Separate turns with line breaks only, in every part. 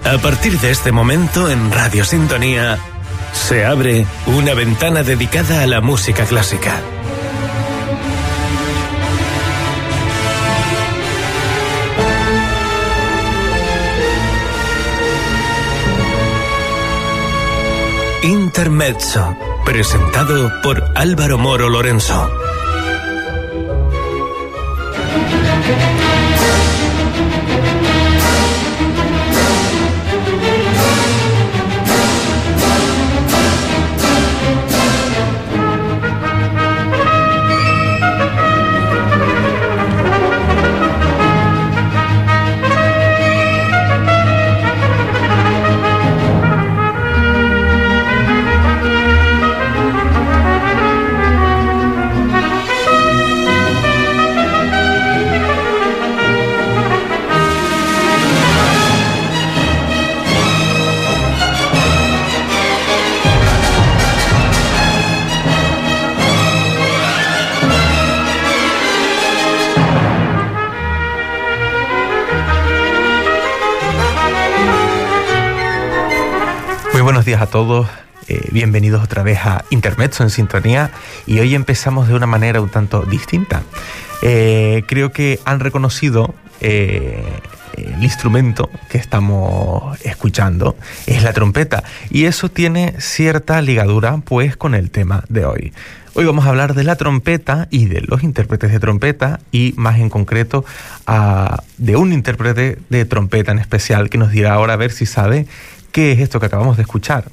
A partir de este momento, en Radio Sintonía, se abre una ventana dedicada a la música clásica. Intermezzo, presentado por Álvaro Moro Lorenzo.
Buenos días a todos, bienvenidos otra vez a Intermezzo en Sintonía, y hoy empezamos de una manera un tanto distinta. Creo que han reconocido el instrumento que estamos escuchando, es la trompeta, y eso tiene cierta ligadura pues con el tema de hoy. Hoy vamos a hablar de la trompeta y de los intérpretes de trompeta, y más en concreto de un intérprete de trompeta en especial que nos dirá ahora a ver si sabe qué es esto que acabamos de escuchar.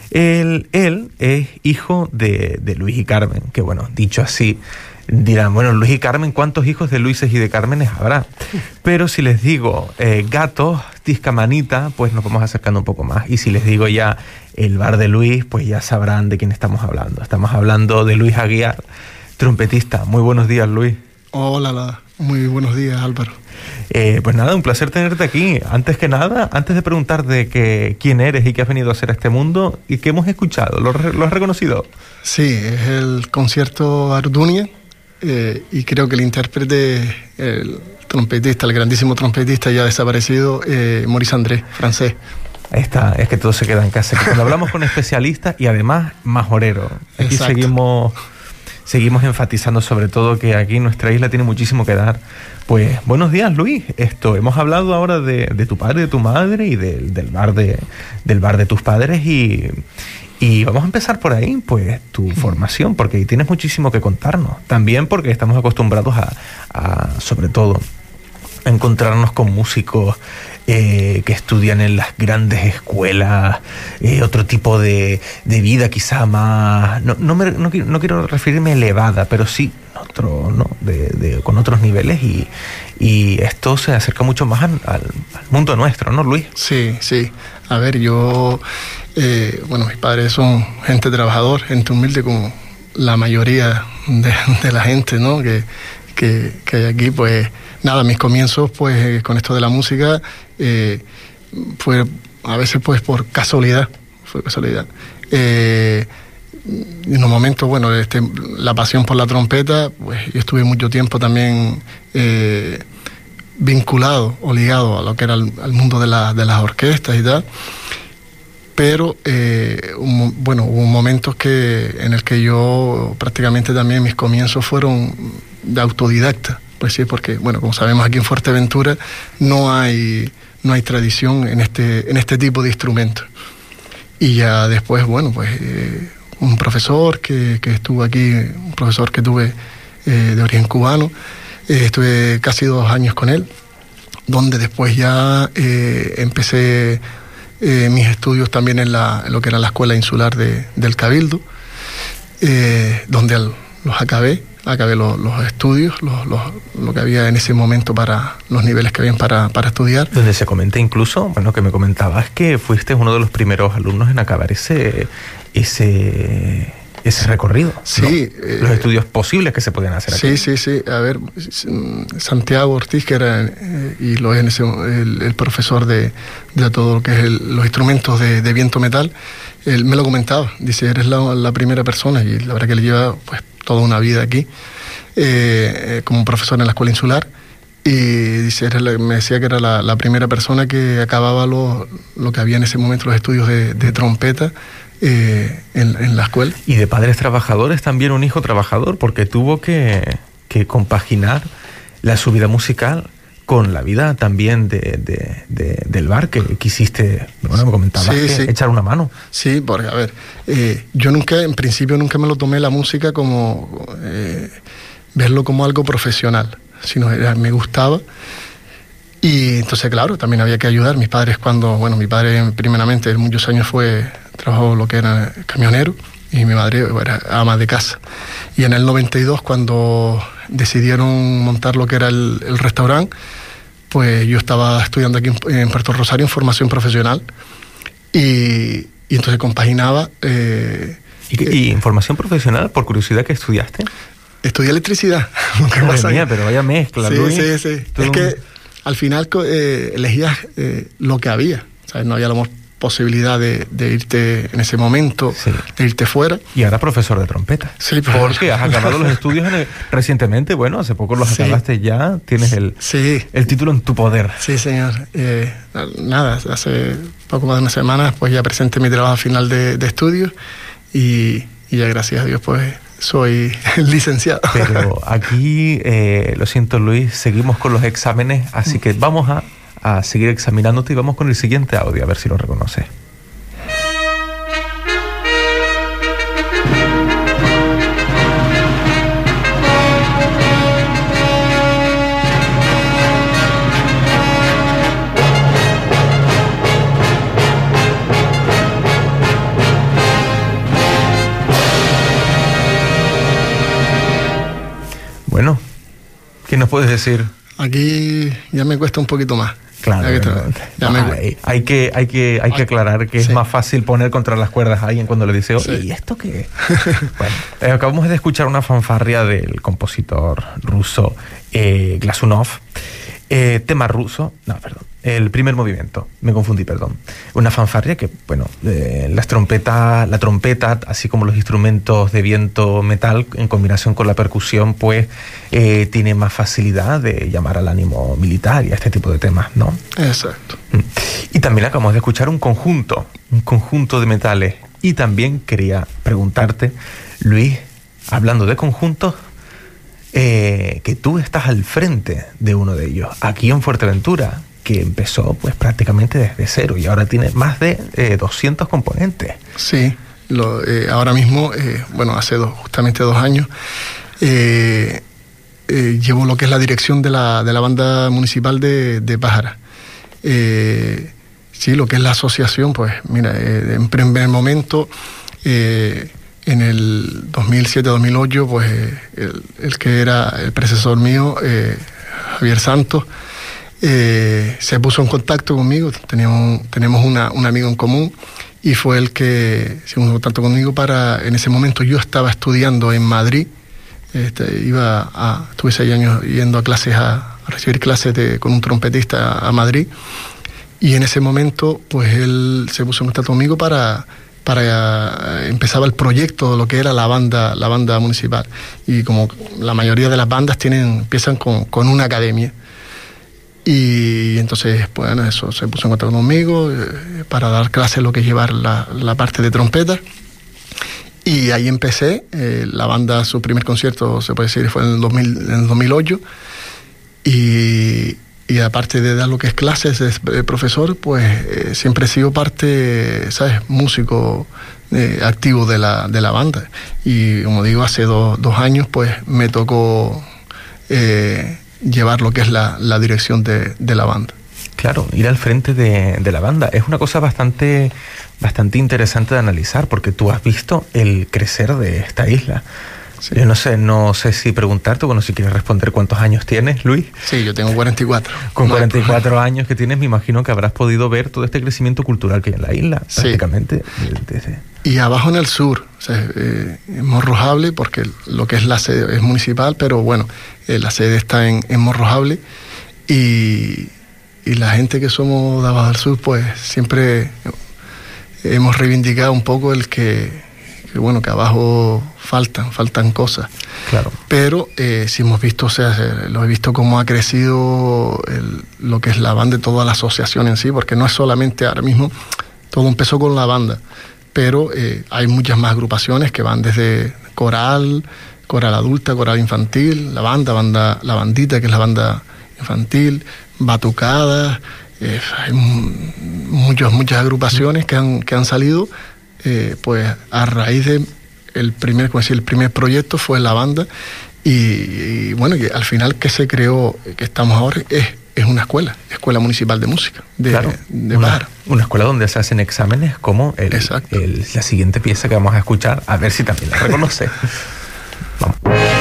Él es hijo de Luis y Carmen, que bueno, dicho así, dirán, bueno, Luis y Carmen, ¿cuántos hijos de Luises y de Cármenes habrá? Pero si les digo gatos, tiscamanita, pues nos vamos acercando un poco más. Y si les digo ya el bar de Luis, pues ya sabrán de quién estamos hablando. Estamos hablando de Luis Aguiar, trompetista. Muy buenos días, Luis.
Hola, muy buenos días, Álvaro.
Pues nada, un placer tenerte aquí. Antes que nada, antes de preguntarte quién eres y qué has venido a hacer a este mundo y qué hemos escuchado, ¿lo has reconocido?
Sí, es el concierto Ardunia, y creo que el intérprete, el trompetista, el grandísimo trompetista ya desaparecido, Maurice André, francés.
Ahí está, es que todo se queda en casa. Cuando hablamos con especialistas y además majorero. Aquí seguimos enfatizando sobre todo que aquí nuestra isla tiene muchísimo que dar. Pues buenos días, Luis. Hemos hablado ahora de tu padre, de tu madre y del bar de tus padres, y vamos a empezar por ahí, pues tu formación, porque tienes muchísimo que contarnos. También porque estamos acostumbrados a sobre todo, a encontrarnos con músicos que estudian en las grandes escuelas, otro tipo de vida quizá más, no quiero referirme elevada, pero sí con otros niveles, y esto se acerca mucho más al mundo nuestro, ¿no, Luis? Sí.
A ver, mis padres son gente trabajadora, gente humilde, como la mayoría de la gente, ¿no? que hay aquí. Pues nada, mis comienzos pues con esto de la música fue a veces pues por casualidad. En un momento, la pasión por la trompeta, pues yo estuve mucho tiempo también vinculado o ligado a lo que era al mundo de las orquestas y tal. Pero hubo momentos en el que yo prácticamente también mis comienzos fueron de autodidacta. Pues sí, porque, como sabemos, aquí en Fuerteventura no hay tradición en este tipo de instrumentos. Y ya después, un profesor que estuvo aquí, un profesor que tuve de origen cubano, estuve casi 2 años con él, donde después ya empecé mis estudios también en lo que era la Escuela Insular del Cabildo, donde los acabé los estudios, lo que había en ese momento para los niveles que habían para estudiar.
Donde se comenta incluso, que me comentabas que fuiste uno de los primeros alumnos en acabar ese recorrido,
sí,
¿no? Los estudios posibles que se podían hacer aquí.
Sí. A ver, Santiago Ortiz, que era y lo es el profesor de todo lo que es los instrumentos de viento metal, él me lo comentaba. Dice, eres la primera persona, y la verdad que él lleva pues toda una vida aquí como profesor en la Escuela Insular. y me decía que era la primera persona que acababa lo que había en ese momento, los estudios de trompeta en la escuela.
Y de padres trabajadores, también un hijo trabajador, porque tuvo que compaginar su vida musical con la vida también del bar, que quisiste, bueno, me comentabas,
sí.
echar una mano.
Sí, porque, a ver, yo en principio nunca me lo tomé la música como verlo como algo profesional, sino me gustaba. Y entonces, claro, también había que ayudar. Mis padres mi padre primeramente muchos años trabajó lo que era camionero, y mi madre era ama de casa. Y en el 92, cuando decidieron montar lo que era el restaurante, pues yo estaba estudiando aquí en Puerto Rosario en formación profesional, y entonces compaginaba.
¿Y en formación profesional, por curiosidad, qué estudiaste?
Estudié electricidad.
Madre mía, pero vaya mezcla, Luis.
Sí. Es que al final elegías lo que había, ¿sabes? No había la posibilidad de irte en ese momento, de irte fuera.
Y ahora profesor de trompeta.
Sí,
porque has acabado los estudios recientemente, bueno, hace poco los acabaste ya, tienes el título en tu poder.
Sí, señor. Nada, hace poco más de una semana pues ya presenté mi trabajo final de estudios, y ya gracias a Dios pues soy licenciado.
Pero aquí, lo siento, Luis, seguimos con los exámenes, así que vamos a seguir examinándote y vamos con el siguiente audio, a ver si lo reconoces. Bueno, ¿qué nos puedes decir?
Aquí ya me cuesta un poquito más.
Claro, hay que aclarar que es más fácil poner contra las cuerdas a alguien cuando le dice, oye, ¿y esto qué? Bueno, acabamos de escuchar una fanfarria del compositor ruso Glazunov, tema ruso, el primer movimiento, me confundí, perdón. Una fanfarria que, bueno, la trompeta, así como los instrumentos de viento metal, en combinación con la percusión, pues tiene más facilidad de llamar al ánimo militar y a este tipo de temas, ¿no?
Exacto.
Y también acabamos de escuchar un conjunto de metales. Y también quería preguntarte, Luis, hablando de conjuntos, que tú estás al frente de uno de ellos, aquí en Fuerteventura, que empezó pues prácticamente desde cero y ahora tiene más de 200 componentes.
Sí, ahora mismo, hace justamente 2 años, llevo lo que es la dirección de la banda municipal de Pájara. Sí, lo que es la asociación, pues mira, en primer momento, en el 2007-2008, pues el que era el predecesor mío, Javier Santos, se puso en contacto conmigo. Tenemos un amigo en común, y fue el que se puso en contacto conmigo en ese momento yo estaba estudiando en Madrid. Estuve 6 años yendo a recibir clases con un trompetista a Madrid, y en ese momento pues él se puso en contacto conmigo para empezaba el proyecto de lo que era la banda municipal, y como la mayoría de las bandas empiezan con una academia. Y entonces, bueno, eso se puso en contacto conmigo para dar clases, lo que es llevar la parte de trompeta. Y ahí empecé. La banda, su primer concierto, se puede decir, fue en el 2008. Y aparte de dar lo que es clases de profesor, pues siempre he sido parte, ¿sabes?, músico activo de la banda. Y como digo, hace 2 años, pues me tocó llevar lo que es la dirección de la banda.
Claro, ir al frente de la banda es una cosa bastante interesante de analizar, porque tú has visto el crecer de esta isla. Sí. Yo no sé si preguntarte, bueno, si quieres responder cuántos años tienes, Luis.
Sí, yo tengo 44.
Con 44 años que tienes, me imagino que habrás podido ver todo este crecimiento cultural que hay en la isla, sí, prácticamente.
Y abajo en el sur, o sea, en Morrojable, porque lo que es la sede es municipal, pero bueno, la sede está en Morrojable, y la gente que somos de abajo del sur, pues siempre hemos reivindicado un poco el que bueno, que abajo faltan cosas.
Claro.
Pero sí hemos visto, o sea, lo he visto cómo ha crecido lo que es la banda y toda la asociación en sí, porque no es solamente ahora mismo, todo empezó con la banda, pero hay muchas más agrupaciones que van desde coral adulta, coral infantil, la bandita, que es la banda infantil, batucadas, hay muchas agrupaciones que han salido, pues a raíz de el primer proyecto fue la banda, y bueno, y al final que se creó, que estamos ahora, es una escuela municipal de música, de Pájara.
Una escuela donde se hacen exámenes como la siguiente pieza que vamos a escuchar, a ver si también la reconoce. Vamos.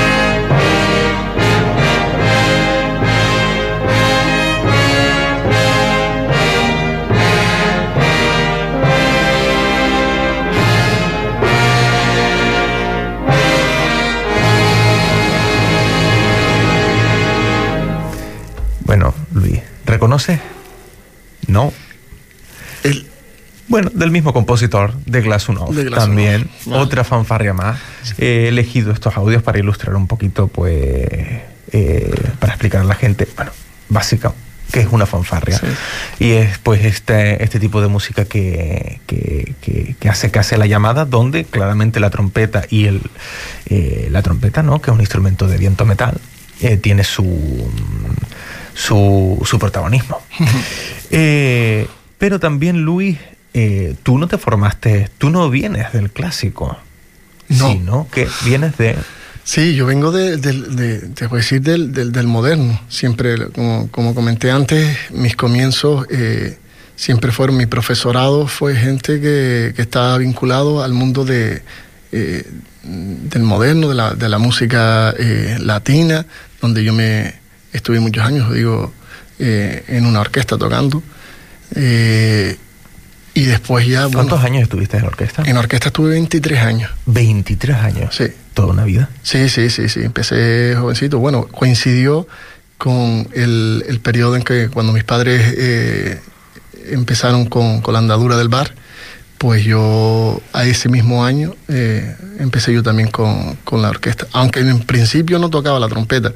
Bueno, Luis, ¿reconoce? No. Bueno, del mismo compositor, de Glazunov, también. Vale. Otra fanfarria más. He elegido estos audios para ilustrar un poquito, pues, para explicar a la gente, bueno, básica, que es una fanfarria. Sí. Y es, pues, este tipo de música que hace la llamada, donde claramente la trompeta y la trompeta, ¿no?, que es un instrumento de viento metal, tiene su protagonismo. Pero también, Luis, tú no te formaste, tú no vienes del clásico,
no.
Sino que vienes de...
Sí, yo vengo te puedo decir, del moderno. Siempre, como comenté antes, mis comienzos siempre fueron, mi profesorado fue gente que estaba vinculado al mundo del moderno, de la música latina, donde yo estuve muchos años, en una orquesta tocando. Y después ya...
¿Cuántos años estuviste en la orquesta?
En la orquesta estuve 23 años.
¿23 años?
Sí.
¿Toda una vida?
Sí. Empecé jovencito. Bueno, coincidió con el periodo en que cuando mis padres empezaron con la andadura del bar, pues yo a ese mismo año empecé yo también con la orquesta. Aunque en principio no tocaba la trompeta.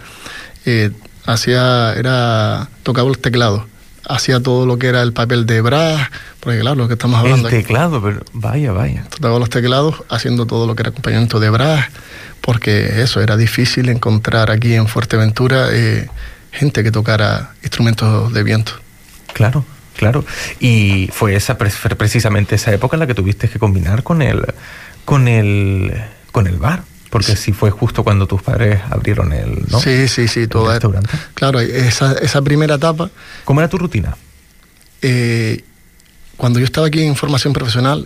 Tocaba los teclados. Hacía todo lo que era el papel de brass, porque claro, lo que estamos hablando
el teclado, aquí, pero vaya.
Tocaba los teclados, haciendo todo lo que era acompañamiento de brass, porque eso, era difícil encontrar aquí en Fuerteventura gente que tocara instrumentos de viento.
Claro. Y fue precisamente esa época en la que tuviste que combinar con el bar. Porque sí fue justo cuando tus padres abrieron el restaurante.
Claro, esa primera etapa.
¿Cómo era tu rutina?
Cuando yo estaba aquí en formación profesional,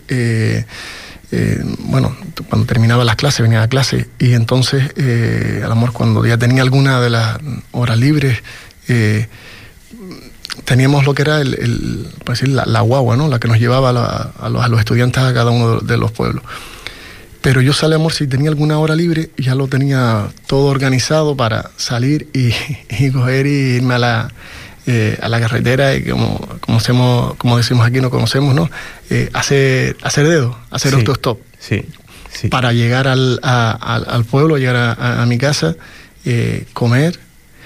cuando terminaba las clases, venía a clase, y entonces, a lo mejor cuando ya tenía alguna de las horas libres, teníamos lo que era la guagua, ¿no?, la que nos llevaba a los estudiantes a cada uno de los pueblos. Pero yo salí, amor, si tenía alguna hora libre, ya lo tenía todo organizado para salir y coger y irme a la carretera, y como decimos aquí, no conocemos, ¿no? Hacer dedo, hacer autostop.
Sí.
Para llegar al pueblo, llegar a mi casa, comer,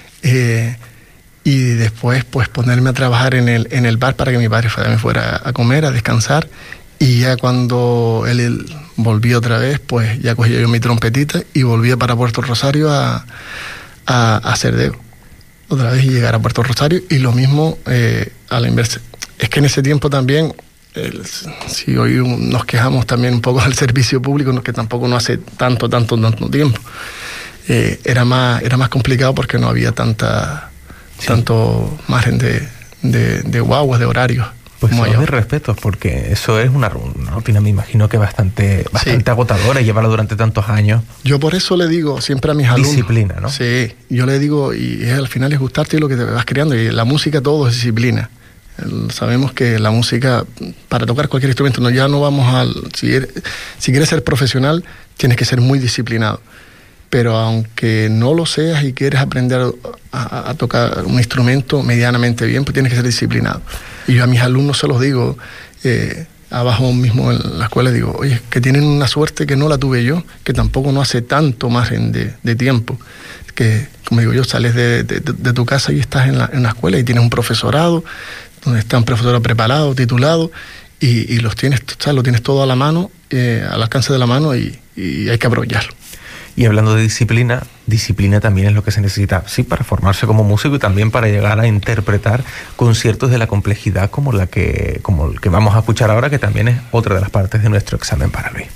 y después pues ponerme a trabajar en el bar para que mi padre también fuera a comer, a descansar. Y ya cuando él volvía otra vez, pues ya cogía yo mi trompetita y volvía para Puerto Rosario a hacer dedo. Otra vez, y llegar a Puerto Rosario, y lo mismo a la inversa. Es que en ese tiempo también, si hoy nos quejamos también un poco del servicio público, que tampoco no hace tanto tiempo, era más complicado porque no había tanto margen de guaguas, de horarios.
Pues de respeto, porque eso es una rutina, me imagino que bastante agotadora, y llevarla durante tantos años.
Yo por eso le digo siempre a mis alumnos.
Disciplina, ¿no?
Sí, yo le digo, y al final es gustarte y lo que te vas creando, y la música todo es disciplina. Sabemos que la música, para tocar cualquier instrumento, si quieres ser profesional, tienes que ser muy disciplinado. Pero aunque no lo seas y quieres aprender a tocar un instrumento medianamente bien, pues tienes que ser disciplinado. Y yo a mis alumnos se los digo, abajo mismo en la escuela, digo, oye, que tienen una suerte que no la tuve yo, que tampoco no hace tanto margen de tiempo, que, como digo yo, sales de tu casa y estás en la escuela y tienes un profesorado, donde está un profesor preparado, titulado, y los tienes, o sea, lo tienes todo a la mano, al alcance de la mano, y hay que aprovecharlo.
Y hablando de disciplina, disciplina también es lo que se necesita, sí, para formarse como músico y también para llegar a interpretar conciertos de la complejidad como el que vamos a escuchar ahora, que también es otra de las partes de nuestro examen para Luis.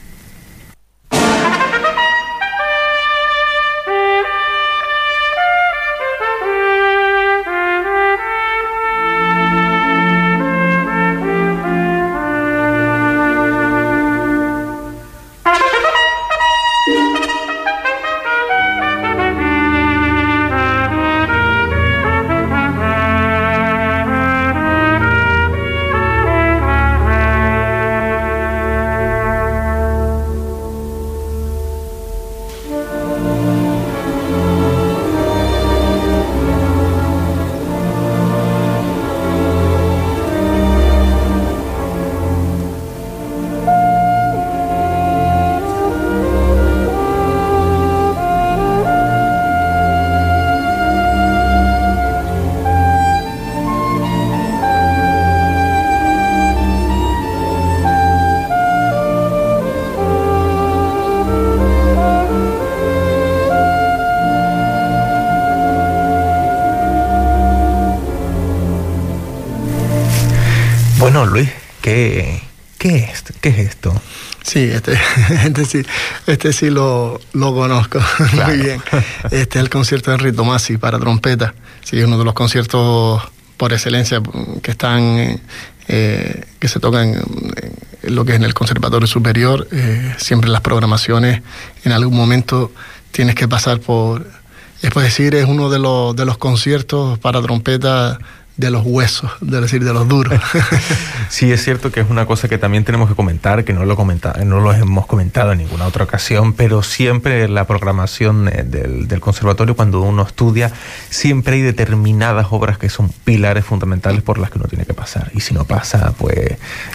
Bueno, Luis, ¿qué es esto?
Sí, este sí lo conozco. Claro. Muy bien. Este es el concierto de Enrico Tomasi para trompeta. Sí, uno de los conciertos por excelencia que están que se tocan en lo que es en el Conservatorio Superior. Siempre en las programaciones, en algún momento tienes que pasar por. Es decir, es uno de los conciertos para trompeta de los huesos, de decir, de los duros.
Sí, es cierto que es una cosa que también tenemos que comentar, que no lo hemos comentado en ninguna otra ocasión, pero siempre en la programación del conservatorio, cuando uno estudia, siempre hay determinadas obras que son pilares fundamentales por las que uno tiene que pasar. Y si no pasa, pues...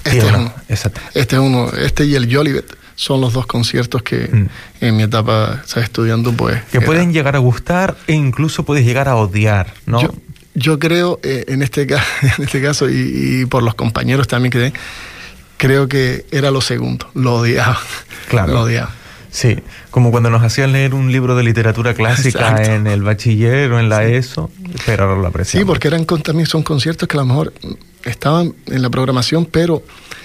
Este y el Jolivet son los dos conciertos que en mi etapa, ¿sabes?, estudiando, pues...
Que pueden llegar a gustar e incluso puedes llegar a odiar, ¿no?
Yo creo, en este caso, y por los compañeros también creo que era lo segundo, lo odiaba. Claro. Lo odiaba.
Sí, como cuando nos hacían leer un libro de literatura clásica. Exacto. En el bachiller o en la ESO, pero ahora lo apreciamos.
Sí, porque también son conciertos que a lo mejor estaban en la programación, pero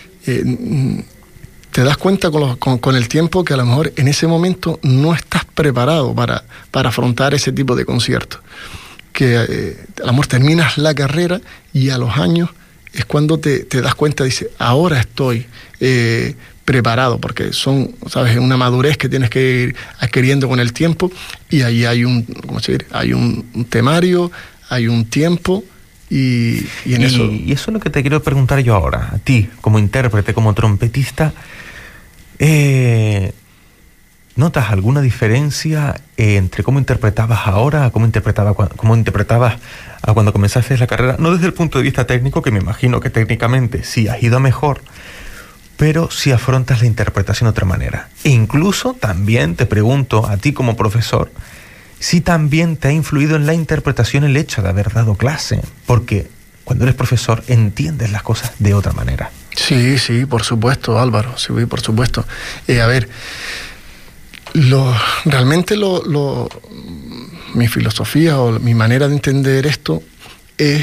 te das cuenta con el tiempo que a lo mejor en ese momento no estás preparado para afrontar ese tipo de conciertos. Que a lo mejor terminas la carrera y a los años es cuando te das cuenta, dices, ahora estoy preparado, porque son, ¿sabes?, una madurez que tienes que ir adquiriendo con el tiempo, y ahí hay hay un temario, hay un tiempo, y eso...
Y eso es lo que te quiero preguntar yo ahora, a ti, como intérprete, como trompetista, ¿notas alguna diferencia entre cómo interpretabas ahora a cómo interpretabas a cuando comenzaste la carrera? No desde el punto de vista técnico, que me imagino que técnicamente sí has ido mejor, pero si afrontas la interpretación de otra manera. E incluso también te pregunto a ti como profesor, si también te ha influido en la interpretación el hecho de haber dado clase, porque cuando eres profesor entiendes las cosas de otra manera.
Sí, por supuesto, Álvaro, sí, por supuesto. A ver... Realmente mi filosofía o mi manera de entender esto es,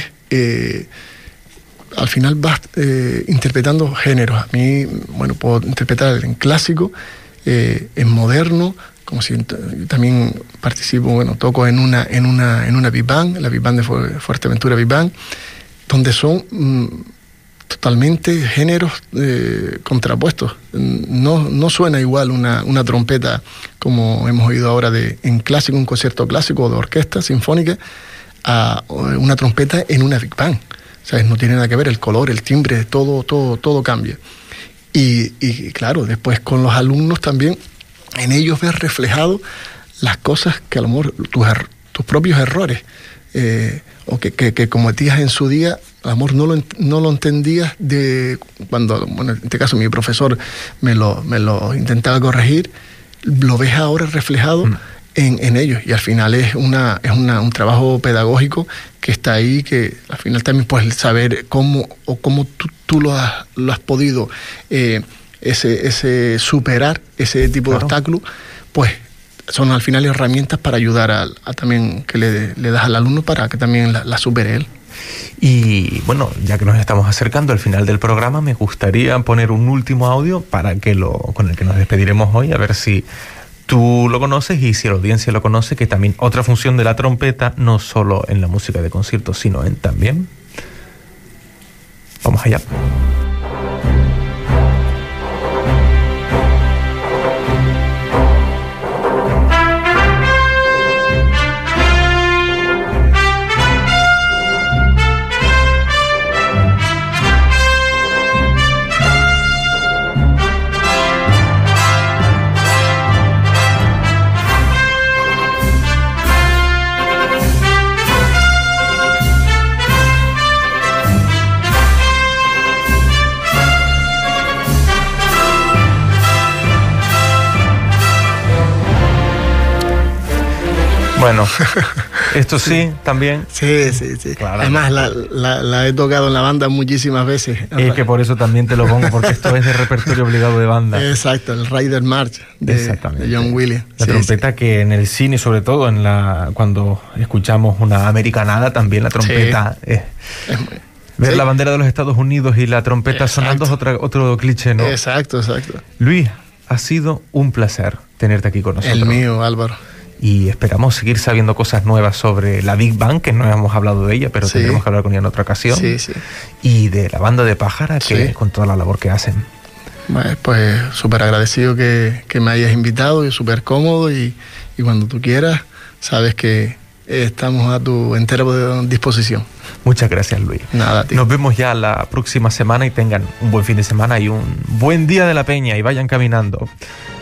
al final vas interpretando géneros. A mí, puedo interpretar en clásico, en moderno, como si también participo, toco en una big band, la big band de Fuerteventura Big Band, donde son totalmente géneros contrapuestos. No suena igual una trompeta, como hemos oído ahora en clásico, un concierto clásico de orquesta sinfónica, a una trompeta en una big band. ¿Sabes? No tiene nada que ver, el color, el timbre, todo cambia. Y claro, después con los alumnos también, en ellos ves reflejado las cosas que a lo mejor tus propios errores o que cometías en su día, El amor no lo entendías de cuando, bueno, en este caso mi profesor me lo intentaba corregir, lo ves ahora reflejado en ellos, y al final es un trabajo pedagógico que está ahí, que al final también puedes saber cómo tú lo has podido superar ese tipo de obstáculos, pues son al final herramientas para ayudar a también que le das al alumno para que también la supere él.
Y bueno, ya que nos estamos acercando al final del programa, me gustaría poner un último audio con el que nos despediremos hoy, a ver si tú lo conoces y si la audiencia lo conoce, que también otra función de la trompeta, no solo en la música de conciertos, sino en también. Vamos allá. Bueno, esto sí, también.
Sí. Claro. Además, la he tocado en la banda muchísimas veces.
Es que por eso también te lo pongo, porque esto es de repertorio obligado de banda.
Exacto, el Rider March de John Williams.
La trompeta que en el cine, sobre todo cuando escuchamos una americanada, también la trompeta ver la bandera de los Estados Unidos y la trompeta sonando es otro cliché, ¿no?
Exacto.
Luis, ha sido un placer tenerte aquí con nosotros.
El mío, Álvaro.
Y esperamos seguir sabiendo cosas nuevas sobre la Big Band, que no hemos hablado de ella, pero tendremos que hablar con ella en otra ocasión.
Sí.
Y de la banda de Pájara, con toda la labor que hacen.
Pues súper agradecido que me hayas invitado, y súper cómodo, y cuando tú quieras, sabes que estamos a tu entera disposición.
Muchas gracias, Luis.
Nada, tío.
Nos vemos ya la próxima semana y tengan un buen fin de semana y un buen día de la Peña y vayan caminando.